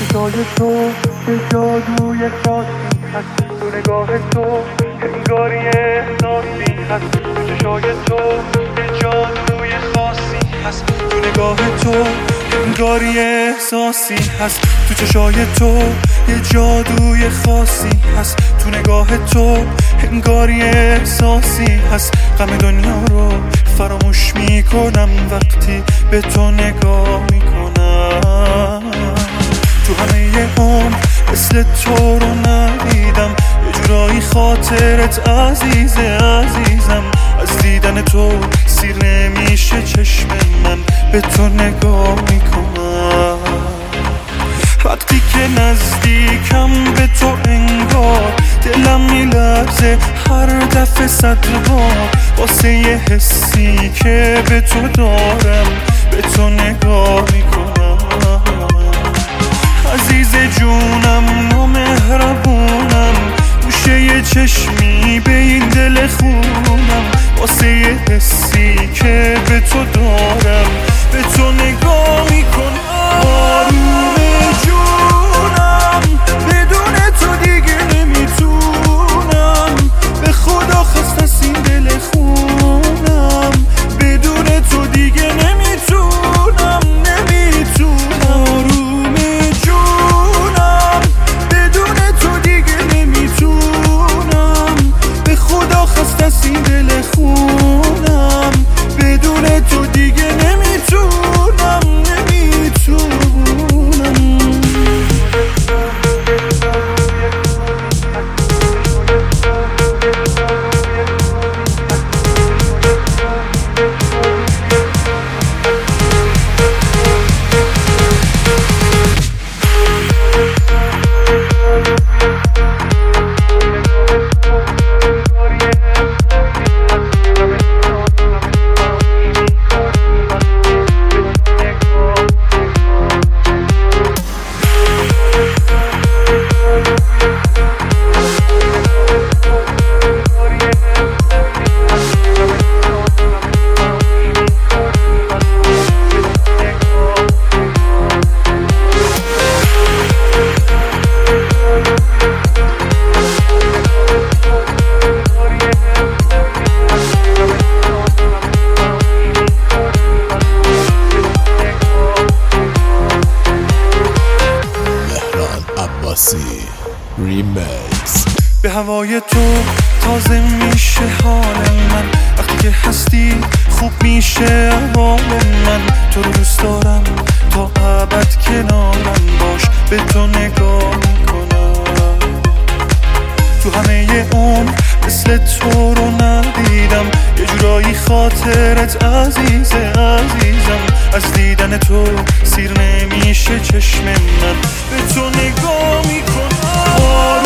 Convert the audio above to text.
چشای تو یه جادوی خاصی هست، تو نگاه تو انگاری احساسی هست. تو چشای تو یه جادوی خاصی هست، تو نگاه تو انگاری احساسی هست. تو چشای تو یه جادوی خاصی هست، تو نگاه تو انگاری احساسی هست. غم دنیا رو فراموش میکنم وقتی به تو نگاه میکنم. تو همه عمر مثل تو رو ندیدم، یه جورایی خاطرت عزیزم. از دیدن تو سیر نمیشه چشم من، به تو نگاه میکنم. وقتی که نزدیکم به تو انگار دلم میلرزه هر دفعه 100 بار، واسه یه حسی که به تو دارم به تو نگاه میکنم. عزیز جونم نامهربونم، گوشه یه چشمی به این دل خونم، واسه یه حسی که به تو دارم به تو نگاه میکنم. آروم جونم بدون تو دیگه نمیتونم، به خدا خسته از این دل خونم، بدون تو دیگه نمیتونم. آروم جونم بدون تو دیگه نمیتونم، به خدا خسته از این دل خونم، بدون تو دیگه نمیتونم. ریمیکس. به هوای تو تازه میشه حال من، وقتی که هستی خوب میشه احوال من. تو رو دوست دارم تا ابد کنارم باش، به تو نگاه میکنم. تو همه عمر مثل تو رو ندیدم، یه جورایی خاطرت عزیزم. از دیدن تو سیر نمیشه چشم من، به تو نگاه میکنم.